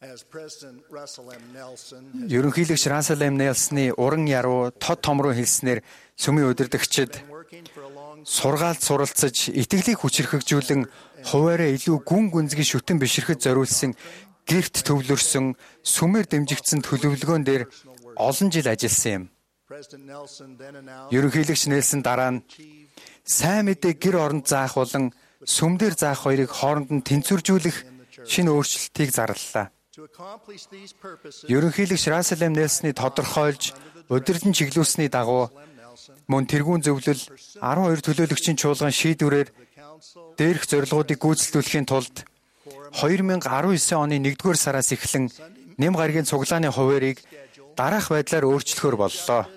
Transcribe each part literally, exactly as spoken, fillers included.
Ерөнхийлөгч Russell M. Nelson-ы уран яруу тод том руу хэлснээр сүмийн удирдагчид сургаалт суралцаж, итгэлийг хүчирхэгжүүлэн, хуваараа илүү гүн гүнзгий шүтэн бишрэхэд зориулсан гэрт төвлөрсөн, сүмээр дэмжигдсэн төлөвлөгөөн дээр олон жил ажилласан юм. Ерөнхийлөгч Нельсон дараа нь сайн мэдээ гэр оронд заах болон сүмдэр заах хоёрыг хооронд нь тэнцвэржүүлэх шинэ өөрчлөлтийг зарлалаа. Ерөнхийлөгч Russell M. Nelson-ы тодорхойлж удирдан чиглүүлсний дагуу мөн тэргүүн зөвлөл арван хоёр төлөөлөгчийн чуулган шийдвэрээр дээрх зорилгоодыг гүйцэтгүүлэхийн тулд хоёр мянга арван девять оны нэгдүгээр сараас эхлэн нэм гарагийн цуглааны хуваарийг дараах байдлаар өөрчлөхөр боллоо.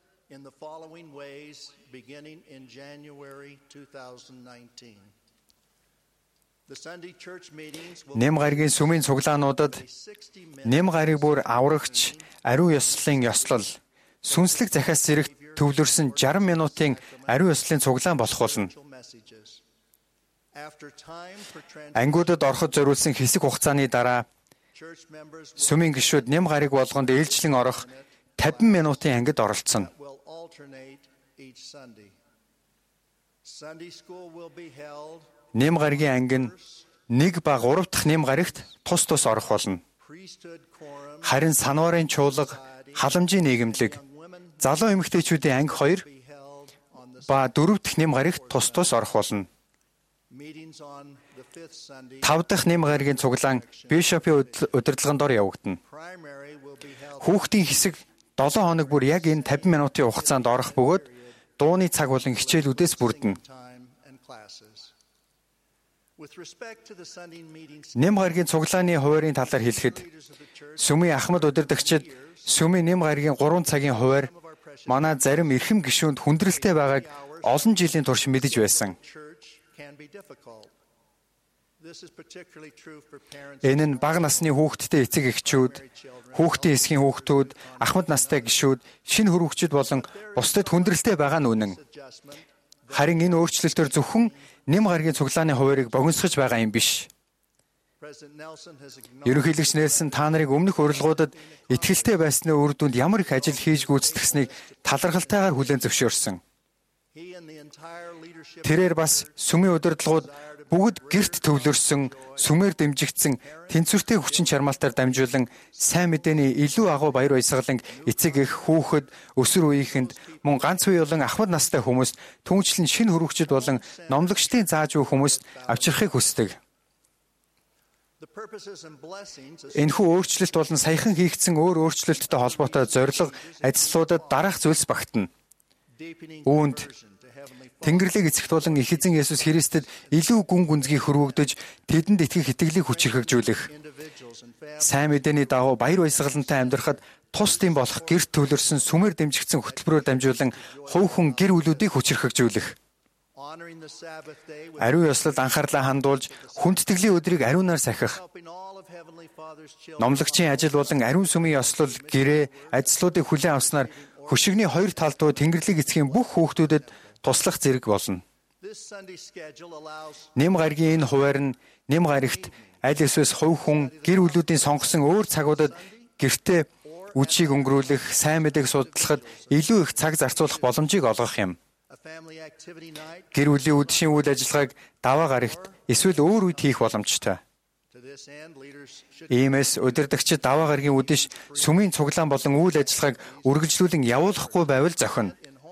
Нэм гарагийн сүмийн цуглаануудад нэм гарыг бүр аврагч, ариун ёслолын ёслол, сүнслэг захиас зэрэгт төвлөрсөн шарам минутын ариун ёслолын цуглаан болох болно. Ангиудад ороход зориулсан хэсэг хугацааны дараа сүмийн гишүүд нэм гарыг болгонд ээлжлэн орох тавин минутын ангид оролцоно. Нэм гарагийн анги нь нэг ба гурав дахь нэм гарагт тус тус орох болно. Харин санварын чуулга, халамжийн нийгэмлэг, залуу эмэгтэйчүүдийн анги хоёр ба дөрөв дахь нэм гарагт тус тус орох болно. Тав дахь нэм гарагийн цуглаан бишопын удирдлаганд ор явагдана. Хүүхдийн хэсэг долоон хоног бүр яг энэ тавин минутын хугацаанд орох бөгөөд дууны цаг болон хичээлүүдээс бүрдэнэ. Нэм гарагийн цуглааны хуваарийн талаар хэлэхэд сүмийн ахмад удирдагчид сүмийн нэм гарагийн гурван цагийн хуваар манай зарим эрхэм гишүүнд хүндрэлтэй байгааг олон жилийн турш мэдэж байсан. Энэ нь бага насны хүүхэдтэй эцэг эхчүүд, хүүхдийн эсхийн хүүхдүүд, ахмад настай гишүүд, шинэ хүрэгчид болон бусдад хүндрэлтэй байгаа нь үнэн. Харин энэ өөрчлөлтөөр зөвхөн нэм гарагийн цуглааны хуваарийг богиносгож байгаа юм биш. Ерөнхийлөгч Нельсон та нарыг өмнөх урилгуудад итгэлтэй байсны үр дүнд ямар их ажил хийж гүйцэтгсэнийг талархалтайгаар хүлээн зөвшөөрсөн. Тэрээр бас сүмийн удирдлагууд бүгд гэрт төвлөрсөн, сүмээр дэмжигдсэн тэнцвэртэй хүчин чармаалтаар дамжуулан сайн мэдээний илүү агуу баяр баясгалан эцэг эх, хүүхэд, өсвөр үеийнхэнд мөн ганц үе болон ахмад настай хүмүүст түүнчлэн шинэ хүрэгчид болон номлогчдын зааж буй хүмүүст авчрахыг хүсдэг. Энэхүү өөрчлөлт болон саяхан хийгдсэн өөр өөрчлөлттэй холбоотой зорилго ажлуудад дараах зүйлс багтана. Үүнд Тэнгэрлэг эцэгт болон их эзэн Есүс Христэд илүү гүн гүнзгий хөрвөгдөж тэдэнд итгэх итгэлийг хүчирхэгжүүлэх. Сайн мэдээний дагуу баяр баясгалантай амьдрахад тус дэм болох гэрт төвлөрсөн сүмээр дэмжигдсэн хөтөлбөрөөр дамжуулан хувь хүн гэр бүлүүдийг хүчирхэгжүүлэх. Ариун ёслолд анхаарлаа хандуулж хүндэтгэлийн өдрийг ариунаар сахих. Номлогчийн ажил болон ариун сүмийн ёслол гэрээ, ажлуудыг хүлээн авснаар хөшигний хоёр талдуу Тэнгэрлэг эцгийн бүх хүүхдүүдэд туслах зэрэг болно. Нэм гарагийн энэ хуваар нь нэм гарагт аль эсвэл хувь хүн гэр бүлүүдийн сонгосон өөр цагуудад гэртээ үжийг өнгөрүүлэх, сайн мэдээг судлахад илүү их цаг зарцуулах боломжийг олгох юм. Гэр бүлийн үдшийн үйл ажиллагааг даваа гарагт эсвэл өөр үед хийх боломжтой. Иймээс удирдагчид даваа гарагийн үдэш сүмийн цуглаан болон үйл ажиллагааг үргэлжлүүлэн явуулахгүй байвал зохино.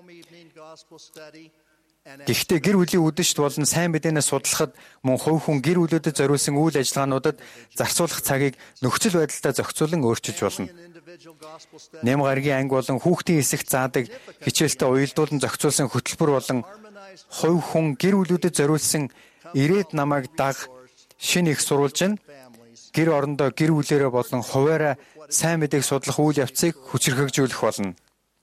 Гэхдээ гэр бүлийн үдэшт болон сайн мэдээнээс судлахад мөн хувь хүн гэр бүлүүдэд зориулсан үйл ажиллагаануудад зарцуулах цагийг нөхцөл байдлаа зохицуулан өөрчилж болно. Нэм гарагийн анги болон хүүхдийн эсэх заадаг хичээлтэй уялдуулан зохицуулсан хөтөлбөр болон хувь хүн гэр бүлүүдэд зориулсан ирээд намайг даг шинэ их сурвалж нь гэр орондоо гэр бүлээрээ болон хуваараа сайн мэдээг судлах үйл явцыг хүчирхэгжүүлэх болно.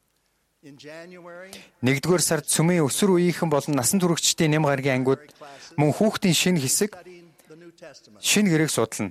Нэгдүгээр сард сүмийн өсвөр үеийнхэн болон насан туршидчдын нэм гарагийн ангиуд мөн хүүхдийн шинэ хэсэг шинэ гэрээг судлана.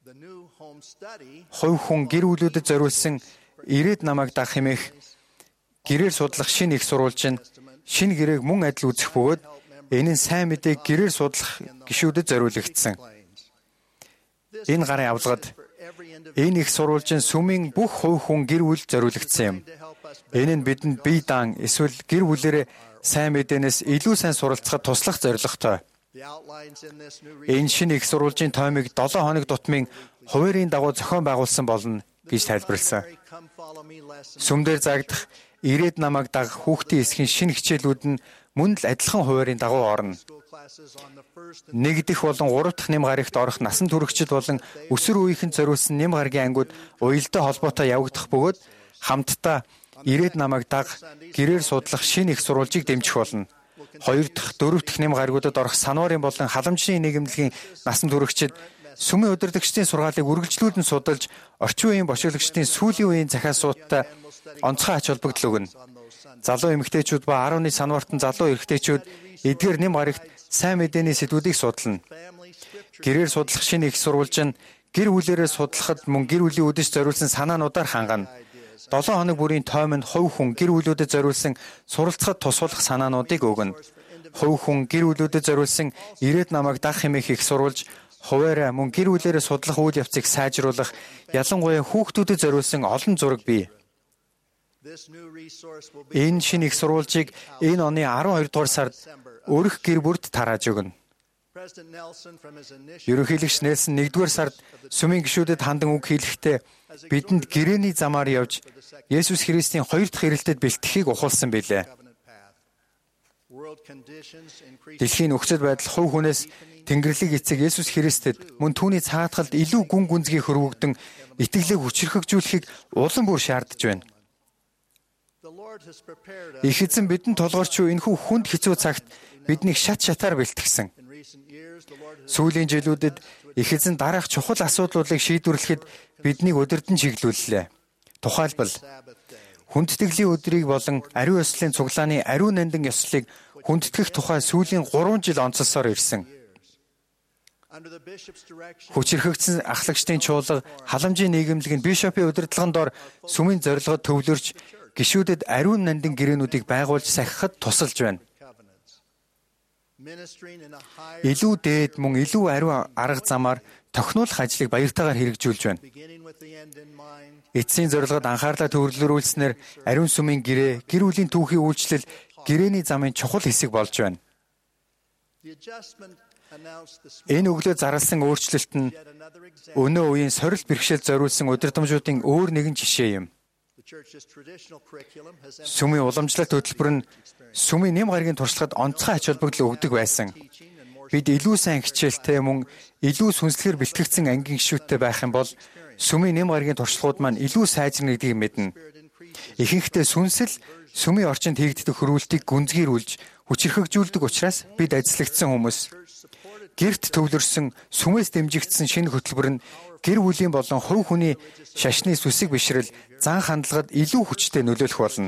Хувь хүн гэр бүлүүдэд зориулсан ирээд намайг дах хэмээх гэрээр судлах шинэ их сурвалж нь шинэ гэрээг мөн адил үзэх бөгөөд энэ нь сайн мэдээг гэрээр судлах гишүүдэд зориулагдсан. Энэ гарын авалгад Энэ их сурвалжин сүмийн бүх хувь хүн гэр бүл зориулагдсан юм. Энэ нь бидэнд бие даан эсвэл гэр бүлэрээ сайн мэдээнээс илүү сайн суралцахад туслах зорилготой. Энэ шинэ их сурвалжийн тоймыг долоо хоног тутмын хуваарийн дагуу зохион байгуулсан болно гэж тайлбарласан. Сүмдэр заагдах ирээд намайг дагах хүүхдийн эсхийн шинэ хичээлүүд нь мөн л адилхан хуваарийн дагуу орно. Нэг дэх болон гурав дахь нэм гарагт орох насан туршид болон өсвөр үеийнхэнд зориулсан нэм гарагийн ангууд уялдаа холбоотой явагдах бөгөөд хамтдаа ирээд намайг даг гэрээр судлах шинэ их сурвалжийг дэмжих болно. Хоёр дахь, дөрөв дахь нэм гарагуудад орох санварын болон халамжны нийгэмлэгийн насан туршид сүмийн удирдагчдын сургаалыг үргэлжлүүлэн судалж, орчин үеийн бошиглагчдын сүүлийн үеийн захиас сууттай онцгой ач холбогдол өгнө. Залуу эмэгтэйчүүд ба аравны санвартан залуу эрэгтэйчүүд эдгээр нэм гарагт сайн мэдээний сэдвүүдийг судална. Гэрээр судлах шинэ их сурвалж нь гэр бүлээрээ судлахад мөн гэр бүлийн үдэш зориулсан санаануудаар хангана. долоо хоног бүрийн тоймонд хувь хүн гэр бүлүүдэд зориулсан суралцахад тусуулах санаануудыг өгнө. Хувь хүн гэр бүлүүдэд зориулсан ирээд намайг дах хэмээх их сурвалж хуваараа мөн гэр бүлээрээ судлах үйл явцыг сайжруулах, ялангуяа хүүхдүүдэд зориулсан олон зураг бий. Энэ шинэ их сурвалжийг энэ оны арван хоёр дугаар сард өрх гэр бүрт тарааж өгнө. Ерөнхийлөгч Нельсон нэгдүгээр сард сүмийн гишүүдэд хандан үг хэлэхдээ бидэнд гэрээний замаар явж Есүс Христийн хоёр дахь ирэлтэд бэлтгэхийг ухуулсан билээ. Дэлхийн нөхцөл байдал хувь хүнээс Тэнгэрлэг эцэг Есүс Христэд мөн түүний цаатгалд илүү гүн гүнзгий хөрвөгдөн итгэлийг хүчрхэгжүүлэхийг улам бүр шаардж байна. Их эзэн бидэнд тулгарч юу энэхүү хүнд хэцүү цагт биднийг шат шатаар бэлтгэсэн. Сүүлийн жилүүдэд их эзэн дараах чухал асуудлуудыг шийдвэрлэхэд биднийг удирдан чиглүүллээ. Тухайлбал хүндтгэлийн өдрийг болон ариун ёслолын цуглааны ариун нандин ёслолыг хүндэтгэх тухай сүүлийн гурван жил онцолсоор ирсэн. Хүчирхэгдсэн ахлагчдын чуулга халамжийн нийгэмлэг нь бишопын удирдлагын дор сүмийн зорилгод төвлөрч гишүүдэд ариун нандин гэрээнүүдийг байгуулж сахихад тусалж байна. Илүү дээд мөн илүү ариун арга замаар тохинулах ажлыг баяртайгаар хэрэгжүүлж байна. Эцсийн зорилгод анхаарлаа төвлөрүүлснээр ариун сүмийн гэрээ, гэр бүлийн түүхийн үйлчлэл гэрээний замын чухал хэсэг болж байна. Энэ өглөө зарласан өөрчлөлт нь өнөө үеийн сорилт бэрхшээлд зориулсан удирдамжуудын өөр нэгэн жишээ юм. Сүмийн уламжлалт хөтөлбөр нь сүмийн нэм гарагийн туршлагад онцгой ач холбогдол өгдөг байсан. Бид илүү сайн хичээлтэй мөн илүү сүнслэгээр бэлтгэгдсэн ангийн гишүүдтэй байх юм бол сүмийн нэм гарагийн туршлагууд маань илүү сайжирна гэдгийг мэднэ. Ихэнхдээ сүнсэл сүмийн орчинд хийгддэг хөрвүүлтийг гүнзгийрүүлж, хүчирхэгжүүлдэг учраас бид ажиллагдсан хүмүүс. Гэрт төвлөрсөн сүмээс дэмжигдсэн шинэ хөтөлбөр нь гэр бүлийн болон хувь хүний шашны сүсэг бишрэл, зан хандлагад илүү хүчтэй нөлөөлөх болно.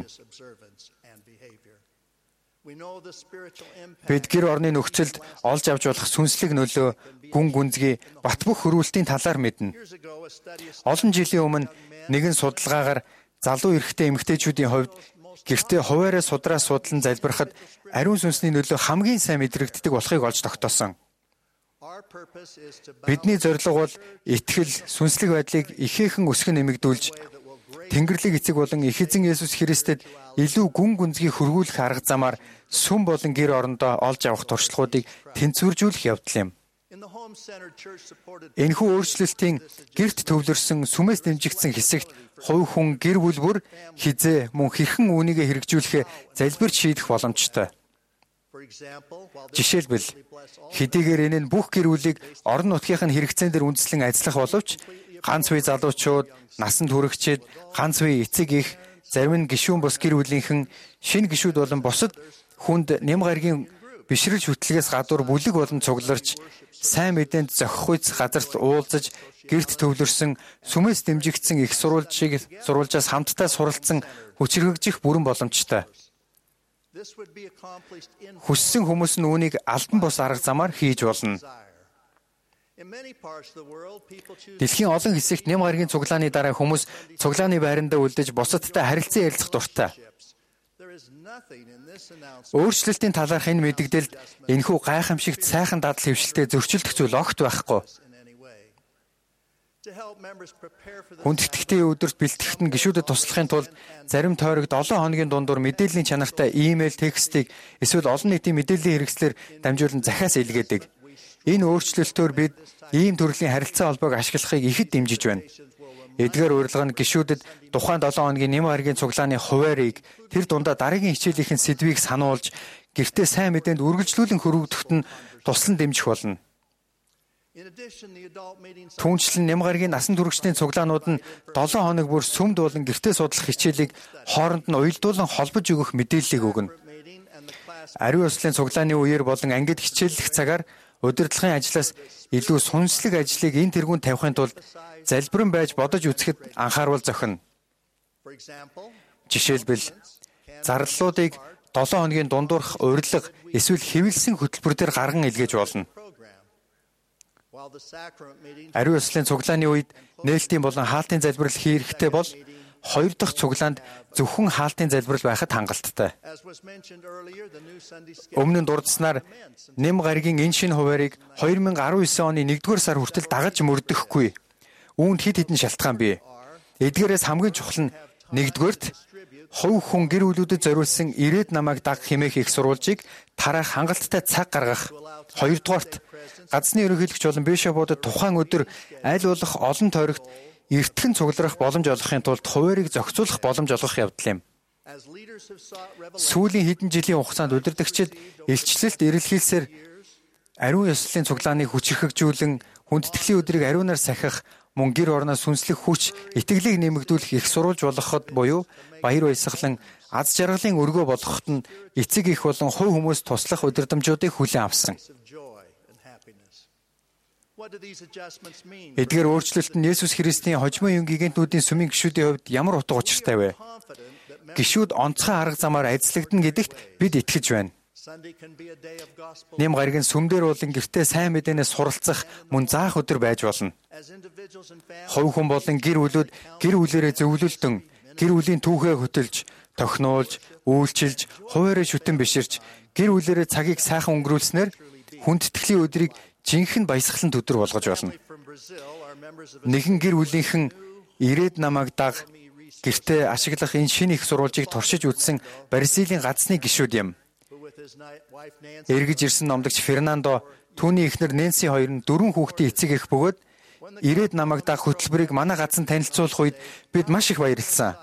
Бид гэр орны нөхцөлд олж авч болох сүнслэг нөлөө, гүн гүнзгий, бат бөх хөрвүүлтийн талаар мэднэ. Олон жилийн өмнө нэгэн судалгаагаар залуу эрэгтэй эмэгтэйчүүдийн хувьд гэртээ хуваараа судраа судлан залбирахад ариун сүнсний нөлөө хамгийн сайн мэдрэгддэг болохыг олж тогтоосон. Бидний зорилго бол итгэл, сүнслэг байдлыг ихээхэн өсгөн нэмэгдүүлж, Тэнгэрлэг эцэг болон их эзэн Есүс Христэд илүү гүн гүнзгий хөрвүүлэх арга замаар сүм болон гэр орондоо олж авах туршлагуудыг тэнцвэржүүлэх явдал юм. Энэхүү өөрчлөлтийн гэрт төвлөрсөн сүмээс дэмжигдсэн хэсэгт хувь хүн гэр бүл бүр хизээ мөн хэрхэн үүнийгээ хэрэгжүүлэхээ залбирч шийдэх боломжтой. Жишээлбэл хэдийгээр энэ нь бүх гэр бүлийг орон нутгийнхын хэрэгцээн дээр үндэслэн ажиллах боловч ганц үе залуучууд, насанд хүрэгчид, ганц үе эцэг их, зарим нь гишүүн бус гэр бүлийнхэн, шинэ гишүүд болон бусад хүнд нэм гарагийн бишрэл шүтлгээс гадуур бүлэг болон цугларч, сайн мэдээнд зохих үйц газарт уулзаж, гэрт төвлөрсөн сүмээс дэмжигдсэн их сурвалжийг сурвалжаас хамтдаа суралцсан хүчирхэгжих бүрэн боломжтой. Хүссэн хүмүүс нь үүнийг албан бус арга замаар хийж болно. Дэлхийн олон хэсэгт нэм гарагийн цуглааны дараа хүмүүс цуглааны байрандаа үлдэж бусадтай харилцан ярилцах дуртай. Өөрчлөлтийн талаарх энэ мэдэгдэлд энэхүү гайхамшигт сайхан дадал хэвшилтэд зөрчилдөх зүйл огт байхгүй. Хүндэтгэлийн өдөрт бэлтгэхт нь гишүүдэд туслахын тулд зарим тойрогт олон хоногийн дундуур мэдээллийн чанартай имэйл, текстийг эсвэл олон нийтийн мэдээллийн хэрэгслээр дамжуулан захиас илгээдэг. Энэ өөрчлөлтөөр бид ийм төрлийн харилцаа холбоог ашиглахыг ихэд дэмжиж байна. Эдгээр урилга нь гишүүдэд тухайн долоо хоногийн ням гарагийн цуглааны хуваарийг тэр дундаа дараагийн хичээлийнхэн сэдвийг сануулж, гэртээ сайн мэдээнд үргэлжлүүлэн хөрвөгдөхөд нь туслан дэмжих болно. Түүнчлэн ням гарагийн насан туршидтын цуглаанууд нь долоо хоног бүр сүмд болон гэртээ судлах хичээлийг хооронд нь уялдуулан холбож өгөх мэдээллийг өгнө. Ариун ёслолын цуглааны үеэр болон ангид хичээллэх цагаар удирдлагын ажлаас илүү сүнслэг ажлыг энэ тэргүүнд тавихын тулд залбирэн байж бодож үзэхэд анхааруул зохино. Жишээлбэл зарлалуудыг долоо хоногийн дундуурх урилга эсвэл хэвлэлсэн хөтөлбөр дээр гарган илгээж болно. Ариун ёслолын цуглааны үед нээлтийн болон хаалтын залбирал хийрэхтэй бол хоёр дахь цуглаанд зөвхөн хаалтын залбирал байхад хангалттай. Өмнө нь дурдсанаар нэм гарагийн энэ шинэ хуваарийг две тысячи десять оны нэгдүгээр сар хүртэл дагаж мөрдөхгүй. Үүнд хэд хэдэн шалтгаан бий. Эдгээрээс хамгийн чухал нь нэгдүгээрт хувь хүн гэр бүлүүдэд зориулсан ирээд намайг даг хэмээх их сурвалжийг тараах хангалттай цаг гаргах. Хоёрдугаарт газны ерөнхийлөгч болон бишопуудад тухайн өдөр аль болох олон тойрогт эртхэн цугларах боломж олгохын тулд хуваарийг зохицуулах боломж олгох явдал юм. Сүүлийн хэдэн жилийн хугацаанд удирдагчид илчлэлт эрэлхийлсээр ариун ёслолын цуглааныг хүчирхэгжүүлэн хүндэтгэлийн өдрийг ариунаар сахих, мөн гэр орноо сүнслэх хүч, итгэлийг нэмэгдүүлэх их сурвалж болгоход буюу баяр баясгалан аз жаргалын өргөө болгоход нь эцэг их болон хувь хүмүүс туслах удирдамжуудыг хүлээн авсан. Эдгээр өөрчлөлт нь Есүс Христийн хожимын юун гигантнүүдийн сүмийн гишүүдийн хувьд ямар утга учиртай вэ? Гишүүд онцгой арга замаар ажиллагдана гэдэгт бид итгэж байна. Нэм гарагийн сүмдэр болон гэртээ сайн мэдээнээс суралцах, мөн заах өдөр байж болно. Хувь хүн болон гэр бүлүүд гэр бүлээрээ зөвлөлдөн, гэр бүлийн түүхээ хөтөлж, тохиноолж, үйлчилж, хуваараа шүтэн биширч, гэр бүлээрээ цагийг сайхан өнгөрүүлснээр хүндэтгэлийн өдрийг жинхэнэ баясгалан өдөр болгож болно. Нэгэн гэр бүлийнхэн ирээд намайг даг гэртээ ашиглах энэ шинэ их сурвалжийг туршиж үзсэн Бразилийн гадсны гишүүд юм. Эргэж ирсэн номдогч Фернандо, түүний эхнэр Нэнси хоёр нь дөрвөн хүүхдийн эцэг эх бөгөөд ирээд намайг даг хөтөлбөрийг манай газан танилцуулах үед бид маш их баярлсан.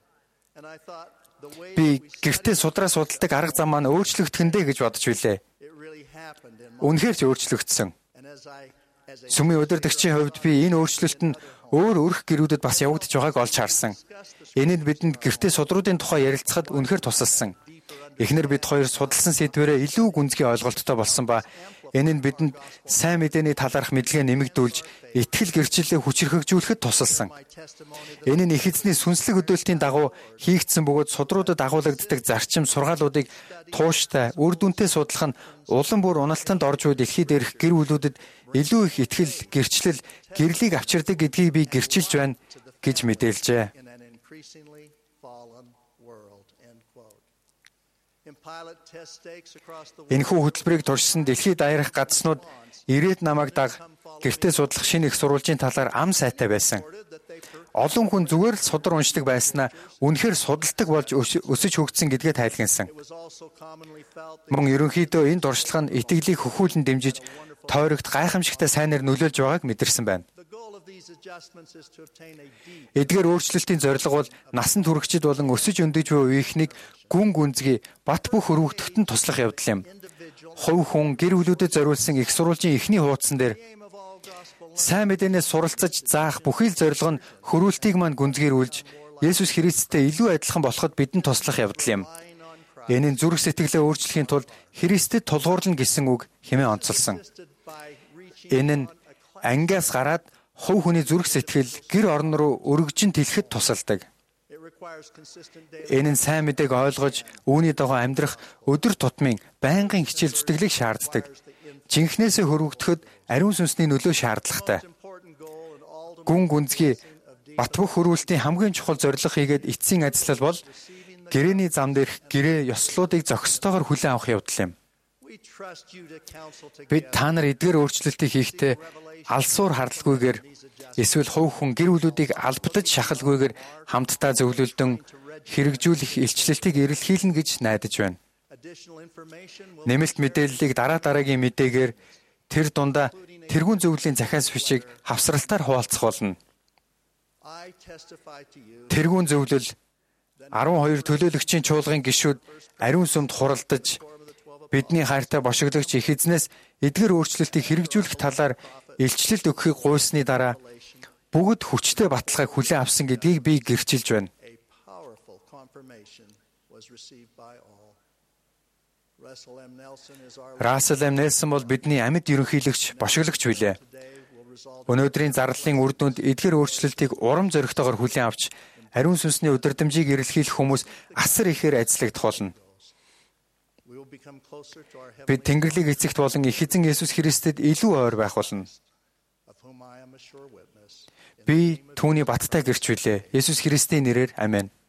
Би гэртээ судраа судалдаг арга зам маань өөрчлөгдөхөндөө гэж бодож билээ. Үнэхээр ч өөрчлөгдсөн. Сүмийн удирдагчийн хувьд би энэ өөрчлөлт нь өөр өрх гэрүүдэд бас явагдаж байгааг олж харсан. Энэ нь бидэнд гэртээ судруудын тухай ярилцахад үнэхээр тусалсан. Эхнэр бид хоёр судалсан сэдвэрээ илүү гүнзгий ойлголттой болсон ба энэ нь бидэнд сайн мэдээний талаарх мэдлэгээ нэмэгдүүлж, итгэл гэрчлэлээ хүчирхэгжүүлэхэд тусалсан. Энэ нь их эзний сүнслэг хөдөөлтийн дагуу хийгдсэн бөгөөд судруудад агуулгаддаг зарчим сургаалуудыг тууштай, үр дүнтэй судлах нь улам бүр уналтанд орж буй дэлхий дээрх гэр бүлүүдэд илүү их итгэл, гэрчлэл, гэрлийг авчирдаг гэдгийг би гэрчилж байна гэж мэдээлжээ. Энэхүү хөтөлбөрийг туршсан дэлхийд аярах гадснууд ирээд намайг даг гэртээ судлах шинэ их сурвалжийн талаар ам сайтай байсан. Олон хүн зүгээр л судар уншдаг байснаа үнэхээр судалдаг болж өсөж хөгжсөн гэдгээ тайлгансан. Мөн ерөнхийдөө энэ дуршлага нь итгэлийг хөхүүлэн дэмжиж тойрогт гайхамшигтай сайнаар нөлөөлж байгааг мэдэрсэн байна. Эдгээр өөрчлөлтийн зорилго бол насан туршид болон өсөж өндөж буй үеийнхнийг гүн гүнзгий бат бөх өргөгдөхөд нь туслах явдал юм. Хувь хүн гэр бүлүүдэд зориулсан их сурвалжийн эхний хуудсан дээр сайн мэдээнээс суралцаж заах бүхий л зорилго нь хөрүүлтийг маань гүнзгийрүүлж Есүс Христтэй илүү адилхан болоход бидэнд туслах явдал юм. Энэ нь зүрх сэтгэлээ өөрчлөхийн тулд Христэд тулгуурлана гэсэн үг хэмээн онцолсон. Энэ нь ангиас гараад хувь хүний зүрх сэтгэл гэр орон руу өргөжин тэлэхэд тусалдаг. Энэ нь сайн мэдээг ойлгож, үүний дагуу амьдрах өдөр тутмын байнгын хичээл зүтгэлийг шаарддаг. Жинхнээсээ хөрвөгдөхөд ариун сүнсний нөлөө шаардлагатай. Гүн гүнзгий бат бөх хөрвүүлтийн хамгийн чухал зорилго хийгээд эцсийн ажил бол гэрээний зам дээрх гэрээ ёслолуудыг зохистойгоор хүлээн авах явдал юм. Бид та нар эдгээр өөрчлөлтийг хийхдээ алсуур хардлагүйгээр эсвэл хувь хүн гэр бүлүүдийг албадаж шахалгүйгээр хамтдаа зөвлөлдөн хэрэгжүүлэх илчлэлтийг эрэлхийлнэ гэж найдаж байна. Нэмэлт мэдээллийг дараа дараагийн мэдээгээр тэр дундаа тэргуун зөвлөлийн захиас бичиг хавсралтаар хуваалцах болно. Тэргуун зөвлөл арван хоёр төлөөлөгчийн чуулгын гишүүд ариун сүмд хуралдаж бидний хайртай бошигдогч их эзнээс эдгээр өөрчлөлтийг хэрэгжүүлэх талаар илчлэлт өгөхийг гуйсны дараа бүгд хүчтэй баталгааг хүлээн авсан гэдгийг би гэрчилж байна. Рассел М. Нельсон бол бидний амьд ерөнхийлөгч, бошиглогч билээ. Өнөөдрийн зарлалын үр дүнд эдгээр өөрчлөлтийг урам зоригтойгоор хүлээн авч, ариун сүнсний удирдамжийг эрэлхийлэх хүмүүс асар ихээр ажиллагдах болно. Бид Тэнгэрлэг эцэгт болон их эзэн Есүс Христэд илүү ойр байх болно. Би түүний баттай гэрч билээ. Есүс Христийн нэрээр аминь.